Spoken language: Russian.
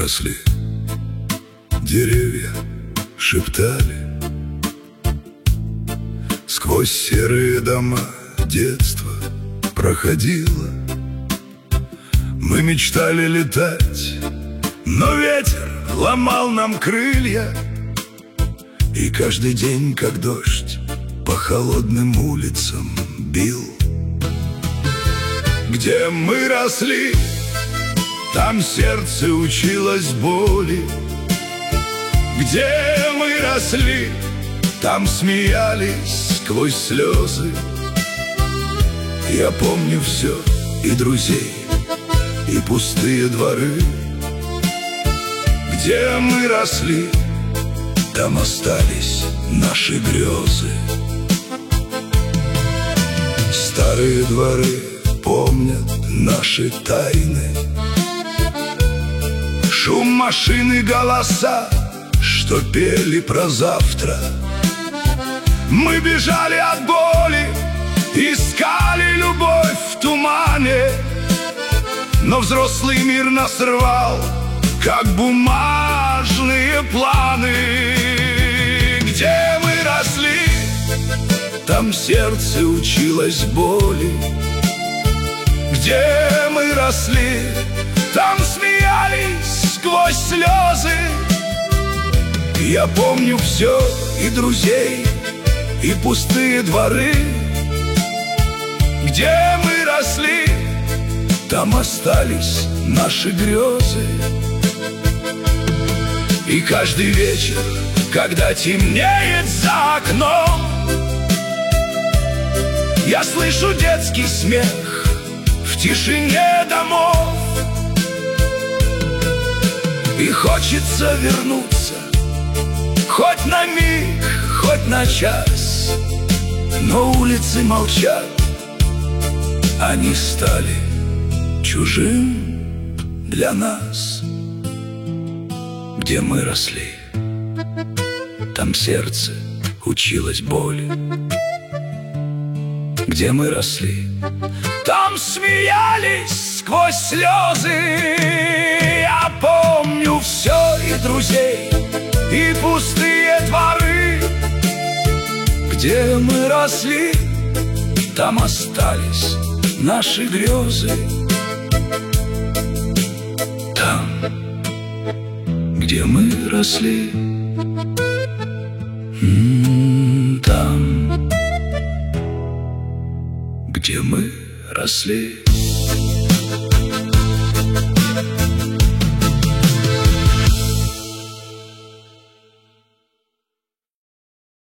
росли, деревья шептали. Сквозь серые дома детство проходило. Мы мечтали летать, но ветер ломал нам крылья. И каждый день, как дождь, по холодным улицам бил. Где мы росли, там сердце училось боли. Где мы росли, там смеялись сквозь слезы. Я помню все, и друзей, и пустые дворы. Где мы росли, там остались наши грезы. Старые дворы помнят наши тайны. Шум машины, голоса, что пели про завтра. Мы бежали от боли, искали любовь в тумане. Но взрослый мир нас рвал, как бумажные планы. Где мы росли, там сердце училось боли. Где мы росли, там смеялись сквозь слезы. Я помню все, и друзей, и пустые дворы. Где мы росли, там остались наши грезы. И каждый вечер, когда темнеет за окном, я слышу детский смех в тишине домов. И хочется вернуться, хоть на миг, хоть на час. Но улицы молчат, они стали чужим для нас. Где мы росли, там сердце училось боли. Где мы росли, там смеялись сквозь слезы. Я помню все, и друзей, и пустые дворы. Где мы росли, там остались наши грезы. Там, где мы росли, там, где мы росли.